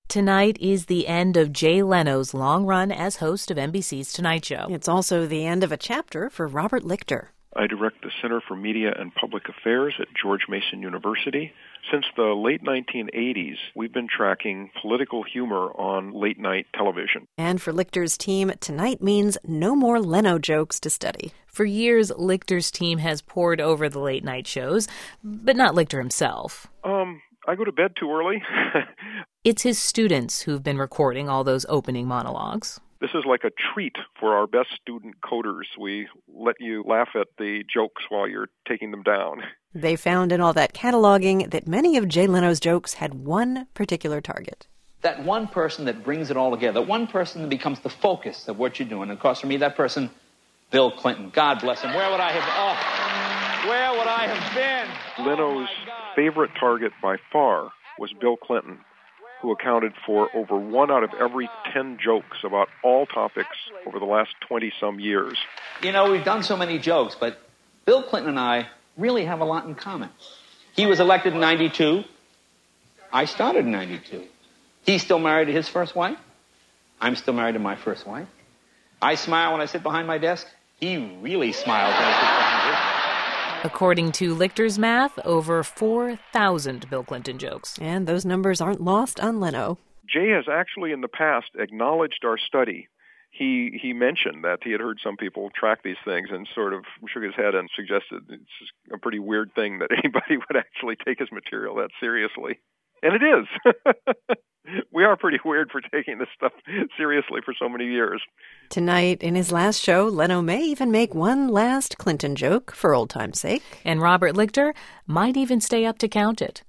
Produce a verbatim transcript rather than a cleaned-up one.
Tonight is the end of Jay Leno's long run as host of N B C's Tonight Show. It's also the end of a chapter for Robert Lichter. I direct the Center for Media and Public Affairs at George Mason University. Since the late nineteen eighties, we've been tracking political humor on late-night television. And for Lichter's team, tonight means no more Leno jokes to study. For years, Lichter's team has pored over the late-night shows, but not Lichter himself. Um, I go to bed too early. It's his students who've been recording all those opening monologues. This is like a treat for our best student coders. We let you laugh at the jokes while you're taking them down. They found in all that cataloging that many of Jay Leno's jokes had one particular target. That one person that brings it all together, one person that becomes the focus of what you're doing. And of course, for me, that person, Bill Clinton. God bless him. Where would I have, oh, where would I have been? Leno's oh favorite target by far was Bill Clinton, who accounted for over one out of every ten jokes about all topics over the last twenty-some years. You know, we've done so many jokes, but Bill Clinton and I really have a lot in common. He was elected in ninety-two. I started in ninety-two. He's still married to his first wife. I'm still married to my first wife. I smile when I sit behind my desk. He really smiles when I sit behind his. According to Lichter's math, over four thousand Bill Clinton jokes. And those numbers aren't lost on Leno. Jay has actually in the past acknowledged our study. He he mentioned that he had heard some people track these things and sort of shook his head and suggested it's a pretty weird thing that anybody would actually take his material that seriously. And it is. We are pretty weird for taking this stuff seriously for so many years. Tonight, in his last show, Leno may even make one last Clinton joke for old time's sake. And Robert Lichter might even stay up to count it.